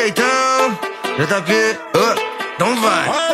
jeitão, JP, então vai.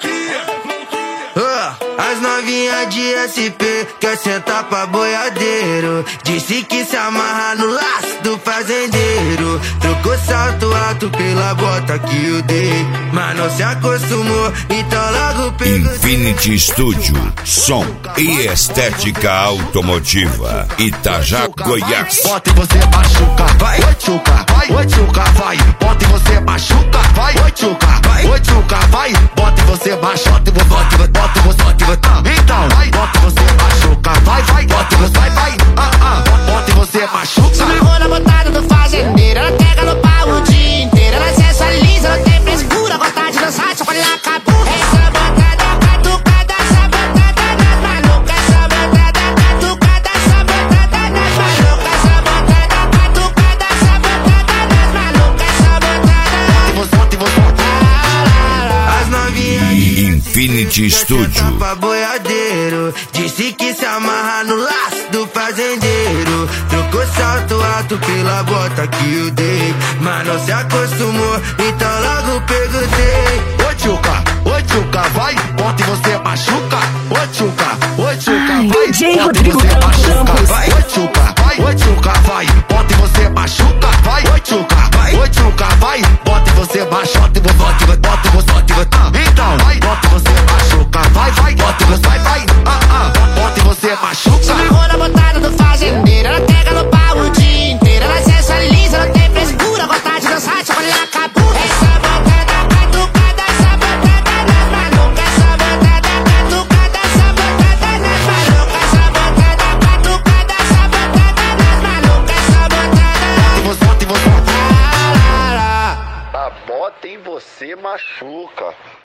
As novinhas de SP quer sentar pra boiadeiro. Disse que se amarra no laço do fazendeiro. Trocou salto alto pela bota que eu dei, mas não se acostumou, então logo pegou. Infinity Studio, som e estética automotiva, Itajá, Goiás. Bota e você machuca, vai, oi tchuca, vai, oi tchuca, vai. Bota e você machuca, vai, oi tchuca, vai, oi tchuca, vai. Bota e você machuca, bota e você. Então, vai, bota e você machuca, vai, vai, bota e você, vai, bota e você machuca. Se amarrou na botada do fazendeiro, ela pega no pau o dia inteiro. Ela sensualiza, não tem frescura, vontade de dançar, chocolate acabou. Essa botada catucada, essa botada das malucas. Essa botada catucada, essa botada das malucas. Essa botada catucada, essa botada das malucas. Essa botada. Bota e você. As novinhas de Infinity Studio. pra boiadeiro. Disse que se amarra no laço do fazendeiro. Trocou salto alto pela bota que eu dei, mas não se acostumou, então logo perguntei. Oi tchuca, vai, bota e você machuca. Oi tchuca, vai, DJ bota e Rodrigo você Campos. machuca. Vai, oi tchuca, vai, bota e você machuca. Vai, oi tchuca, vai, bota e você machuca. Bota e você. Então, vai, bota e você machuca. Vai, bota e você, vai, bota e você machuca. Se amarrou na botada do fazendeiro, ela pega no pau o dia inteiro. Ela sensualiza, não tem frescura, vontade de dançar, chocolate acabou. Essa botada catucada, essa botada das malucas. Essa botada catucada, essa botada das malucas. Essa botada catucada, essa botada das malucas. Essa botada. Bota e você machuca.